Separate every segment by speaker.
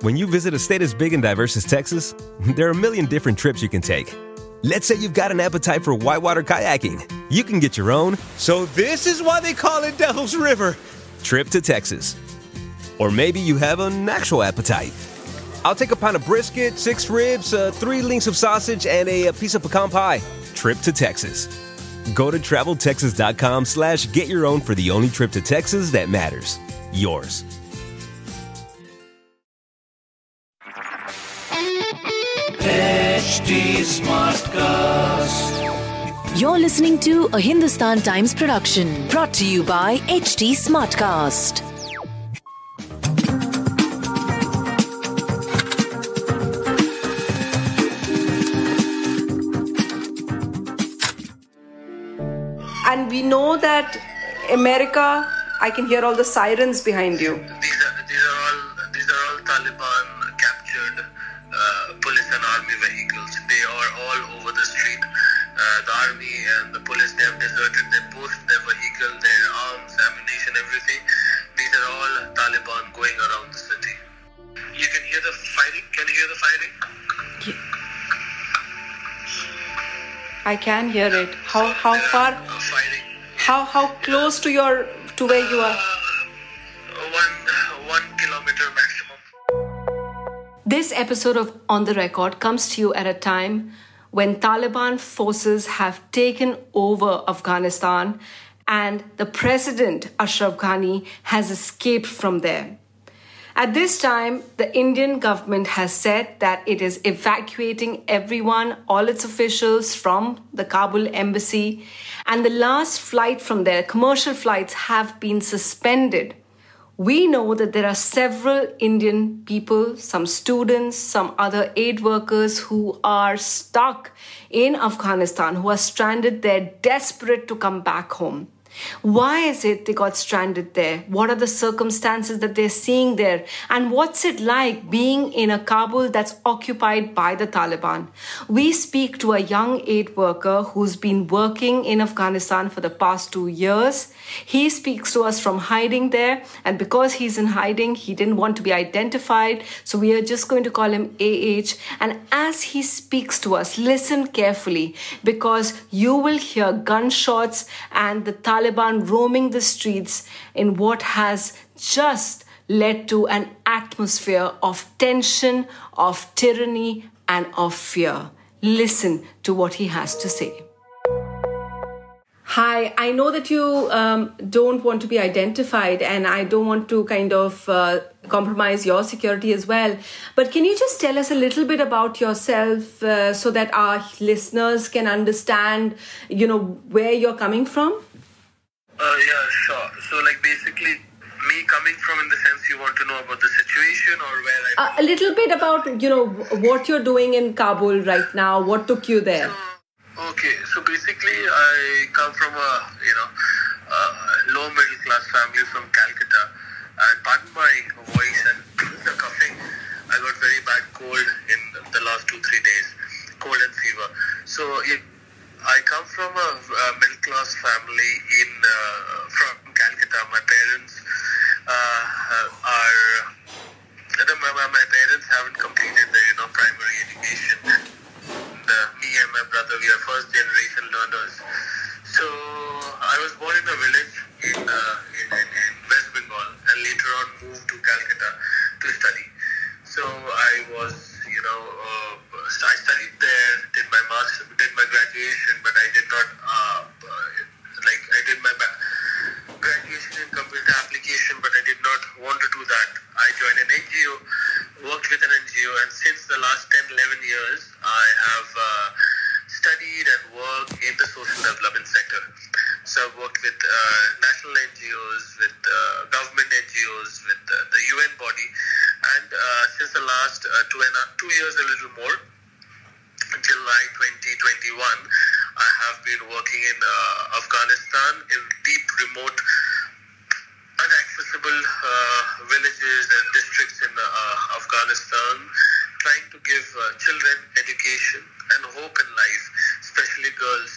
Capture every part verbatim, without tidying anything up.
Speaker 1: When you visit a state as big and diverse as Texas, there are a million different trips you can take. Let's say you've got an appetite for whitewater kayaking. You can get your own, so this is why they call it Devil's River, trip to Texas. Or maybe you have an actual appetite. I'll take a pound of brisket, six ribs, uh, three links of sausage, and a, a piece of pecan pie. Trip to Texas. Go to traveltexas.com slash get your own for the only trip to Texas that matters. Yours.
Speaker 2: H D Smartcast.
Speaker 3: You're listening to a Hindustan Times production brought to you by H D Smartcast.
Speaker 4: And we know that America, I can hear all the sirens behind you.
Speaker 5: These are, these are all these are all Taliban captured uh, police and army vehicles. They are all over the street. Uh, the army and the police, they have deserted their post, their vehicle, their arms, ammunition, everything. These are all Taliban going around the city. You can hear the firing. Can you hear the firing?
Speaker 4: I can hear it. How how
Speaker 5: There
Speaker 4: far?
Speaker 5: are, uh, firing.
Speaker 4: How how close to your to where you are?
Speaker 5: Uh, one one kilometer maximum.
Speaker 4: This episode of On the Record comes to you at a time when Taliban forces have taken over Afghanistan and the president, Ashraf Ghani, has escaped from there. At this time, the Indian government has said that it is evacuating everyone, all its officials from the Kabul embassy, and the last flight from there, commercial flights, have been suspended. We know that there are several Indian people, some students, some other aid workers who are stuck in Afghanistan, who are stranded there, desperate to come back home. Why is it they got stranded there? What are the circumstances that they're seeing there? And what's it like being in a Kabul that's occupied by the Taliban? We speak to a young aid worker who's been working in Afghanistan for the past two years. He speaks to us from hiding there, and because he's in hiding, he didn't want to be identified, so we are just going to call him A H. And as he speaks to us, listen carefully, because you will hear gunshots and the Taliban roaming the streets in what has just led to an atmosphere of tension, of tyranny, and of fear. Listen to what he has to say. Hi, I know that you um, don't want to be identified, and I don't want to kind of uh, compromise your security as well. But can you just tell us a little bit about yourself uh, so that our listeners can understand, you know, where you're coming from?
Speaker 5: Uh, yeah, sure. So, like, basically, me coming from, in the sense, you want to know about the situation or where I...
Speaker 4: Uh, a little bit about, you know, what you're doing in Kabul right now. What took you there?
Speaker 5: So, okay, so basically, I come from a, you know, a low middle class family from Calcutta. And pardon my voice and the coughing, I got very bad cold in the last two, three days. Cold and fever. So, it, I come from a, a middle class family in uh, from Calcutta. My parents uh, are, my, my parents haven't completed their, you know, primary education. The, me and my brother, we are first generation learners. So I was born in a village in, uh, in, in, in West Bengal, and later on moved to Calcutta to study. So I was, you know, uh, I studied there, did my master, did my graduation, but I did not, uh, like, I did my ba- graduation in computer application, but I did not want to do that. I joined an N G O, worked with an N G O, and since the last ten, eleven years, I have uh, studied and worked in the social development sector. So I've worked with uh, national N G Os, with uh, government N G Os, with uh, the U N body, and uh, since the last uh, two and a, two years, a little more, July twenty twenty-one, I have been working in uh, Afghanistan in deep, remote, inaccessible uh, villages and districts in uh, Afghanistan, trying to give uh, children education and hope in life, especially girls.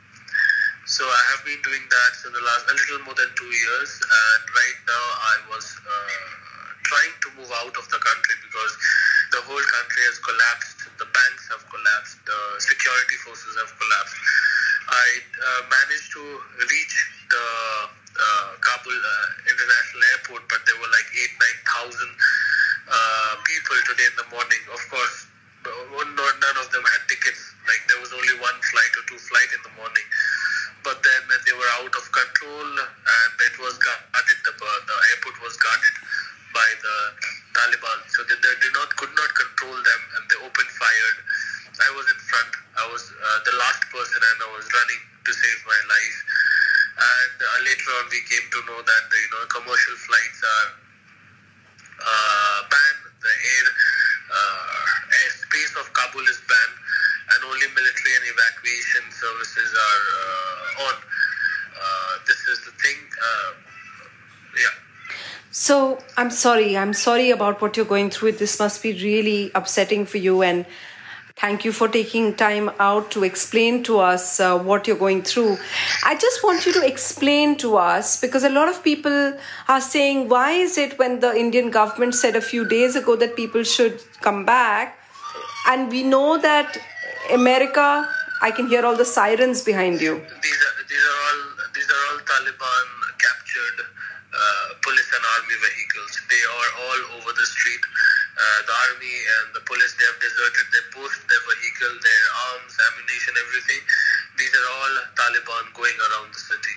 Speaker 5: So I have been doing that for the last a little more than two years, and right now I was uh, trying to move out of the country because the whole country has collapsed. The banks have collapsed. The security forces have collapsed. I uh, managed to reach the uh, Kabul uh, International Airport, but there were like eight, nine thousand uh, people today in the morning. Of course, none of them had tickets. Like there was only one flight or two flights in the morning. But then they were out of control, and it was guarded. The, the airport was guarded by the Taliban, so they, they did not could not control them, and they opened fired. I was in front. I was uh, the last person, and I was running to save my life. And uh, later on, we came to know that you know commercial flights are uh, banned. The air uh, airspace of Kabul is banned, and only military and evacuation services are uh, on. Uh, this is the thing. Uh, yeah.
Speaker 4: So I'm sorry. I'm sorry about what you're going through. This must be really upsetting for you, and thank you for taking time out to explain to us uh, what you're going through. I just want you to explain to us, because a lot of people are saying, why is it when the Indian government said a few days ago that people should come back, and we know that America, I can hear all the sirens behind you.
Speaker 5: These are these are all these are all Taliban captured uh, police and army vehicles. They are all over the street. Uh, the army and the police, they have deserted their post, their vehicle, their arms, ammunition, everything. These are all Taliban going around the city.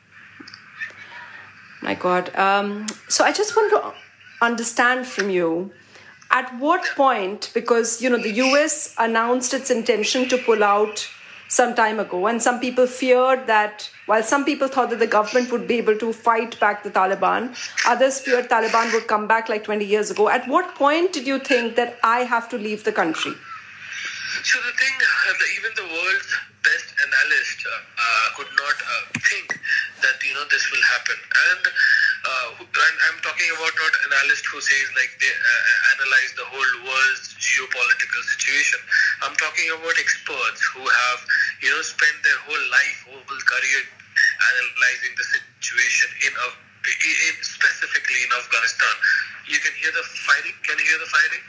Speaker 4: My God. Um, so I just want to understand from you, at what point, because, you know, the U S announced its intention to pull out some time ago, and some people feared that, while some people thought that the government would be able to fight back the Taliban, others feared Taliban would come back like twenty years ago. At what point did you think that I have to leave the country?
Speaker 5: So the thing, uh, even the world's best analyst uh, uh, could not uh, think that, you know, this will happen. And, uh, and I'm talking about not analyst who says like they uh, analyze the whole world's geopolitical situation. I'm talking about experts who have, you know, spent their whole life, whole career analyzing the situation in, a, in specifically in Afghanistan. You can hear the fighting. Can you hear the fighting?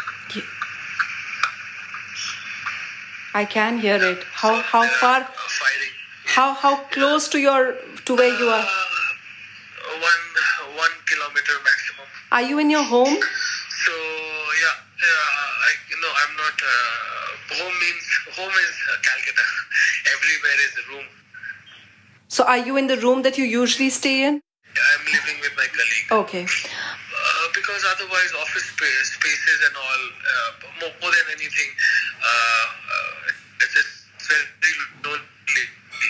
Speaker 4: I can hear it. How how
Speaker 5: There
Speaker 4: far?
Speaker 5: are, uh, fighting.
Speaker 4: How how close to your to where you are?
Speaker 5: Uh, one one kilometer maximum.
Speaker 4: Are you in your home?
Speaker 5: So yeah, yeah. I no, I'm not. Uh, home means home is uh, Calcutta. Everywhere is a room.
Speaker 4: So are you in the room that you usually stay in?
Speaker 5: I'm living with my colleague.
Speaker 4: Okay.
Speaker 5: Uh, because otherwise, office space, spaces and all, uh, more, more than anything, uh, uh, it's, it's very lonely.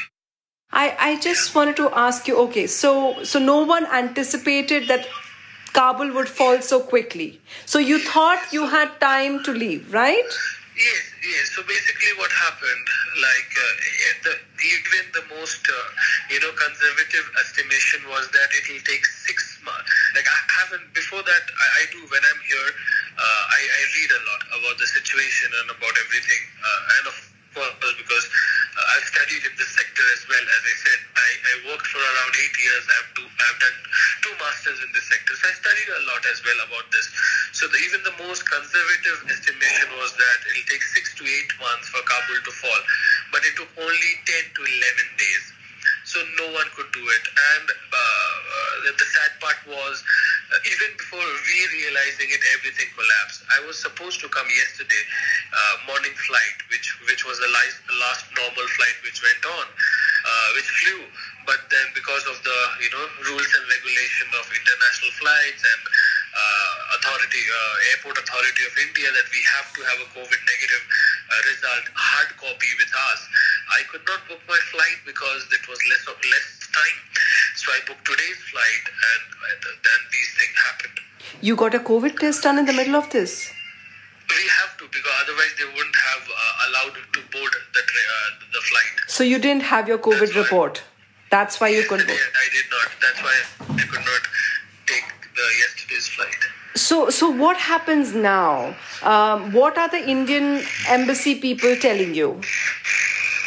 Speaker 4: I, I just wanted to ask you, okay, so so no one anticipated that Kabul would fall so quickly. So you thought you had time to leave, right?
Speaker 5: Yes, yes. So basically what happened, like uh, the, even the most, uh, you know, conservative estimation was that it will take six months. Like I haven't, before that, I, I do, when I'm here, uh, I, I read a lot about the situation and about everything. Uh, and of course, because uh, I've studied in this sector as well. As I said, I, I worked for around eight years. I've, do, I've done two masters in this sector. So I studied a lot as well about this. So the, even the most conservative estimation was that it'll take six to eight months for Kabul to fall. But it took only ten to eleven days. So no one could do it. And uh, the sad part was, uh, even before we realizing it, everything collapsed. I was supposed to come yesterday, uh, morning flight, which which was the last, the last normal flight which went on, uh, which flew. But then because of the, you know, rules and regulation of international flights and uh, authority, uh, airport authority of India, that we have to have a COVID negative uh, result, hard copy with us, I could not book my flight because it was less of less time. So I booked today's flight, and then these things happened.
Speaker 4: You got a COVID test done in the middle of this?
Speaker 5: We have to, because otherwise they wouldn't have uh, allowed to board the tra- uh, the flight.
Speaker 4: So you didn't have your COVID
Speaker 5: That's
Speaker 4: report? That's why you couldn't.
Speaker 5: Yesterday I did not. That's why I could not take the yesterday's flight.
Speaker 4: So, so what happens now? Um, what are the Indian embassy people telling you?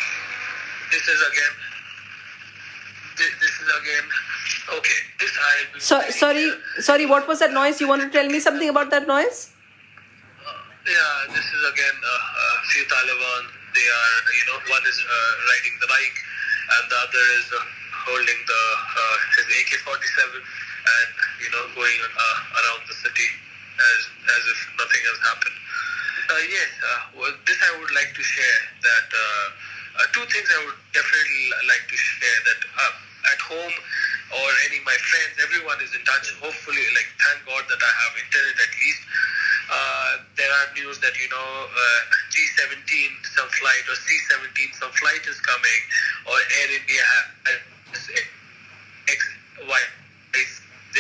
Speaker 5: This is again. This, this is again. Okay. This I'll
Speaker 4: So, sorry, sorry, what was that noise? You want to tell me something about that noise?
Speaker 5: Uh, yeah, this is again uh, a few Taliban. They are, you know, one is uh, riding the bike and the other is uh, holding the uh, his A K forty-seven and, you know, going uh, around the city as as if nothing has happened. Uh, yes, uh, well, this I would like to share that uh, uh, two things I would definitely like to share that uh, at home or any of my friends, everyone is in touch. Hopefully, like, thank God that I have internet at least. Uh, there are news that, you know, uh, G seventeen, some flight, or C seventeen, some flight is coming, or Air India has X, Y, Z,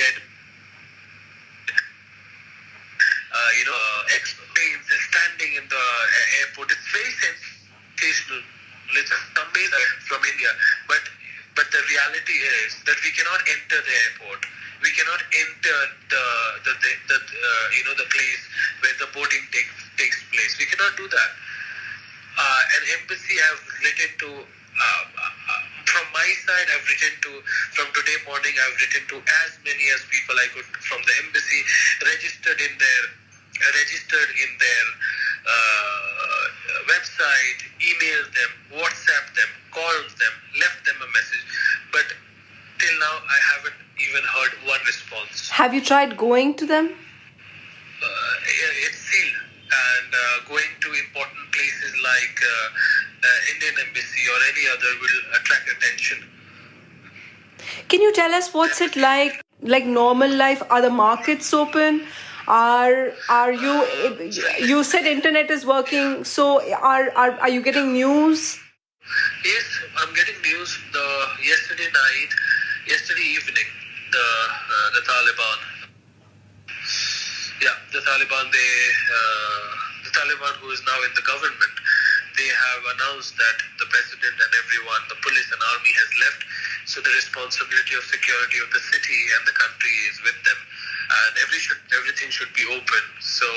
Speaker 5: uh, you know, uh, X planes are standing in the airport. It's very sensational. It's amazing from India, but but the reality is that we cannot enter the airport. We cannot enter the the, the, the uh, you know the place where the boarding takes takes place. We cannot do that. Uh, an embassy have written to. Uh, uh, from my side, I've written to. From today morning, I've written to as many as people I could from the embassy, registered in their registered in their uh, website, emailed them, WhatsApp them, called them, left them a message. But till now, I haven't even heard one response.
Speaker 4: Have you tried going to them?
Speaker 5: Uh, it's sealed. And uh, going to important places like uh, uh, Indian Embassy or any other will attract attention.
Speaker 4: Can you tell us what's it like, like normal life? Are the markets open? Are are you? You said internet is working. So are are are you getting news?
Speaker 5: Yes, I'm getting news. The yesterday night, yesterday evening, the uh, the Taliban. Yeah, the Taliban. They uh, the Taliban who is now in the government. They have announced that the president and everyone, the police and army has left. So the responsibility of security of the city and the country is with them. And every should, everything should be open. So,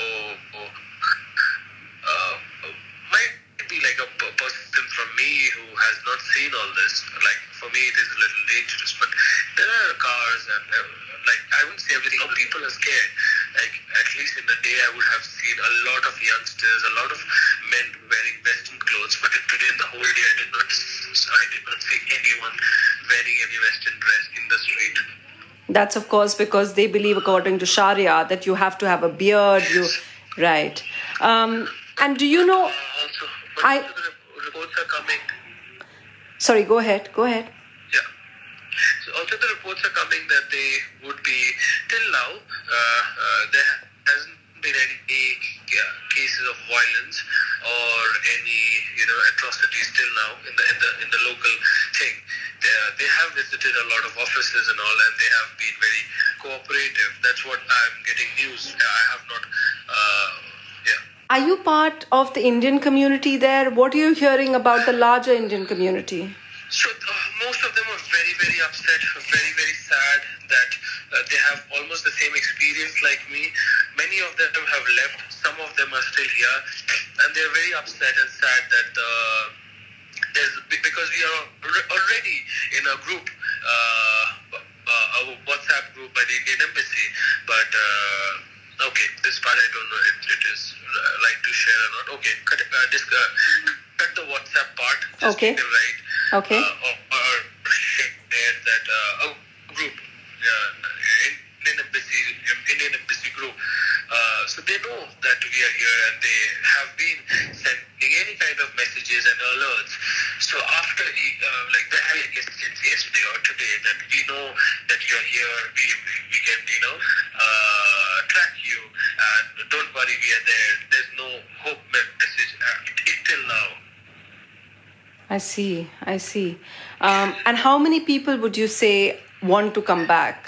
Speaker 5: uh, might be like a person from me who has not seen all this. Like, for me, it is a little dangerous. But there are cars and, uh, like, I wouldn't say everything. People are scared. Like, at least in a day, I would have seen a lot of youngsters, a lot of men wearing Western clothes. But today, in the whole day, I did not, I did not see anyone wearing any Western dress in the street.
Speaker 4: That's, of course, because they believe, according to Sharia, that you have to have a beard. You, right. Um, and do you know...
Speaker 5: Uh, also, but
Speaker 4: I,
Speaker 5: also the reports are coming...
Speaker 4: Sorry, go ahead. Go ahead.
Speaker 5: Yeah. So also the reports are coming that they would be... Till now, uh, uh, there hasn't been any uh, cases of violence or any, you know, atrocities till now in the in the in the local thing. They, they have visited a lot of offices and all, and they have been very cooperative. That's what I'm getting news. I have not, uh, yeah.
Speaker 4: Are you part of the Indian community there? What are you hearing about the larger Indian community?
Speaker 5: So uh, most of them are very, very upset, very, very sad that uh, they have almost the same experience like me. Many of them have left. Some of them are still here, and they're very upset and sad that uh, there's because we are already in a group, uh, uh, a WhatsApp group by the Indian Embassy. But uh, okay, this part I don't know if it is uh, like to share or not. Okay, cut, uh, this, uh, cut the WhatsApp part. Just
Speaker 4: okay.
Speaker 5: Make it right.
Speaker 4: Okay.
Speaker 5: Uh, or, or share that uh, a group, uh, Indian Embassy, Indian Embassy group. Uh, so they know that we are here, and they have been sending any kind of messages and alerts. So after, uh, like the since yesterday or today, that we know that you are here, we we can you know uh, track you, and don't worry, we are there. There's no hope message uh, till now.
Speaker 4: I see, I see. Um, and how many people would you say want to come back?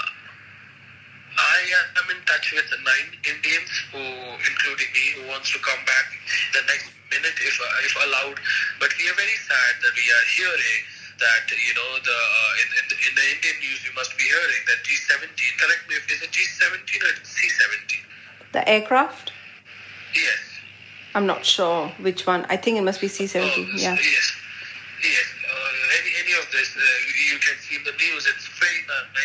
Speaker 5: I am in touch with nine Indians, who, including me, who wants to come back the next minute if if allowed. But we are very sad that we are hearing that, you know, the uh, in, in, the, in the Indian news you must be hearing that G seventeen, correct me if it's a G seventeen or C seventeen?
Speaker 4: The aircraft?
Speaker 5: Yes.
Speaker 4: I'm not sure which one. I think it must be C seventeen,
Speaker 5: oh,
Speaker 4: yeah.
Speaker 5: Yes, yes. Uh, any, any of this, uh, you can see in the news. It's very uh, nice to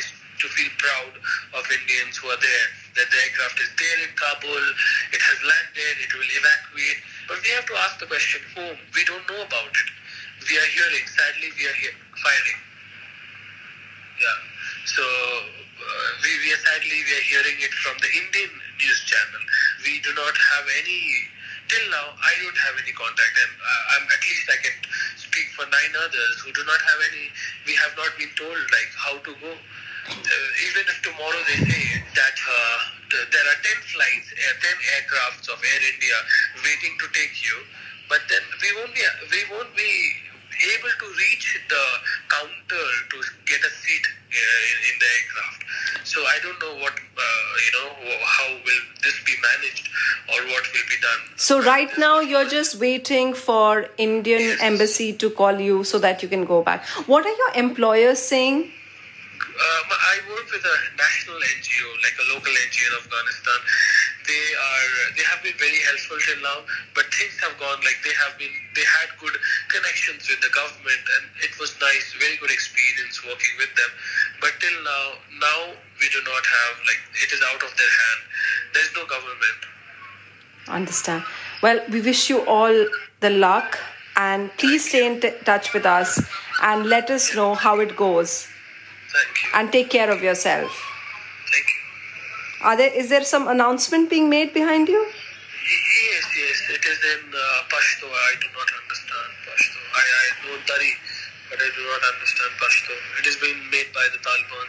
Speaker 5: to feel proud of Indians who are there, that the aircraft is there in Kabul, it has landed, it will evacuate. But we have to ask the question, whom? We don't know about it. We are hearing, sadly we are hear- firing. Yeah. So, uh, we, we are sadly we are hearing it from the Indian news channel. We do not have any, till now, I don't have any contact, and uh, I'm, at least I can speak for nine others who do not have any, we have not been told like how to go. Uh, even if tomorrow they say that uh, th- there are ten flights, uh, ten aircrafts of Air India waiting to take you, but then we won't be, we won't be able to reach the counter to get a seat uh, in, in the aircraft. So I don't know what, uh, you know, how will this be managed or what will be done.
Speaker 4: So right now you're just waiting for Indian yes. embassy to call you so that you can go back. What are your employers saying?
Speaker 5: Um, I work with a national N G O, like a local N G O in Afghanistan. They are, they have been very helpful till now, but things have gone like they have been, they had good connections with the government, and it was nice, very good experience working with them. But till now, now we do not have, like, it is out of their hand. There's no government.
Speaker 4: Understand. Well, we wish you all the luck, and please stay in t- touch with us and let us know how it goes.
Speaker 5: Thank you.
Speaker 4: And take care of yourself.
Speaker 5: Thank you.
Speaker 4: Are there, is there some announcement being made behind you?
Speaker 5: Yes, yes. It is in uh, Pashto. I do not understand Pashto. I, I know Dari, but I do not understand Pashto. It is being made by the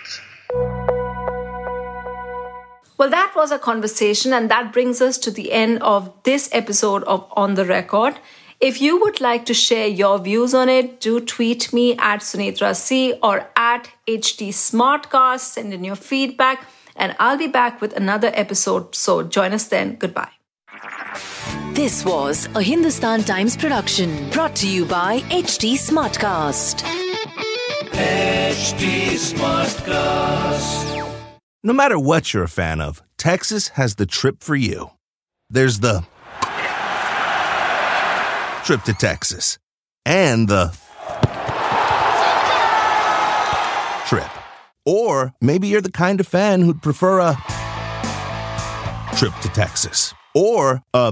Speaker 5: Talibans.
Speaker 4: Well, that was a conversation, and that brings us to the end of this episode of On the Record. If you would like to share your views on it, do tweet me at Sunitra C or at H T Smartcast. Send in your feedback, and I'll be back with another episode. So join us then. Goodbye.
Speaker 3: This was a Hindustan Times production brought to you by H T Smartcast.
Speaker 2: H T Smartcast.
Speaker 6: No matter what you're a fan of, Texas has the trip for you. There's the trip to Texas and the trip. Or maybe you're the kind of fan who'd prefer a trip to Texas or a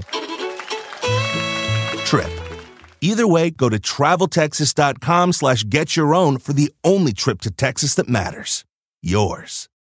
Speaker 6: trip. Either way, go to traveltexas.com slash get your own for the only trip to Texas that matters. Yours.